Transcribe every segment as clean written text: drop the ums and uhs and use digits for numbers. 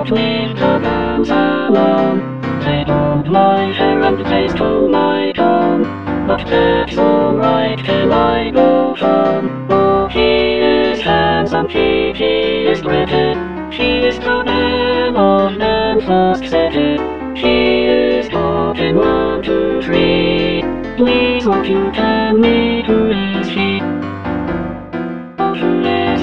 walked with the girls alone. They pulled my hair and they stole my gun, but that's alright till I go home. Oh, he is handsome, he is pretty. She is the belle of Memphis City. She is hot in 1, 2, 3. Please won't you tell me who is she? Oh, who is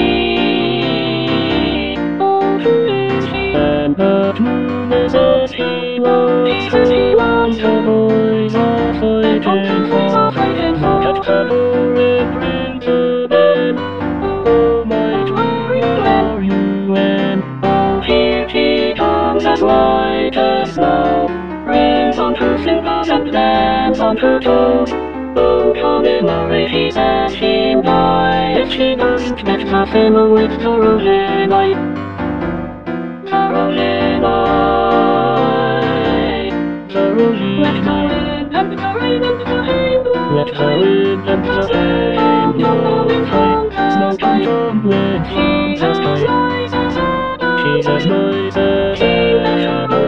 he? Oh, who is he? And the moon is as he was. He says he wants her boys are fighting for. Look at the horrid prince of them. Oh, my W-R-U-N. Oh, here he comes as white as snow. Rings on her fingers and lands on her toes. Oh, commemorate as him die. If she doesn't get the fellow with Carolina. Carolina. Carolina. Let the wind and the rain and the hail blow. Let the wind and the rain blow. Smoke and tumbling from the sky. She's as nice as ever.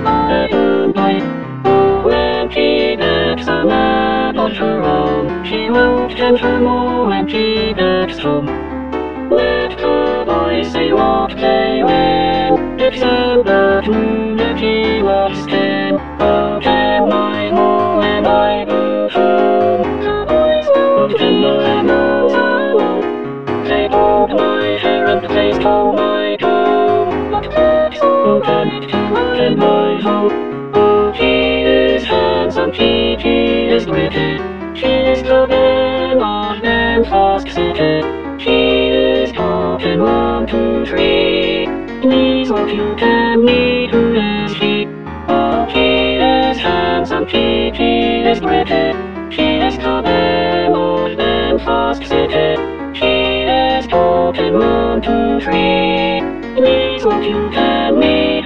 When she gets a man on her own, she won't tend her more when she gets home. Let the boys say what they will, except that Moonity loves Tim. Oh, 10 miles more when I go home. The boys will 10 miles alone. They pulled my hair and they stole my comb, but that's all right till I home. Oh, he is handsome, he is pretty. She is the belle of Memphis City. She is hot in 1, 2, 3. Please won't you tell me who is she? Oh, he is handsome, he is pretty. She is the belle of Memphis City. She is hot in 1, 2, 3. Please won't you tell me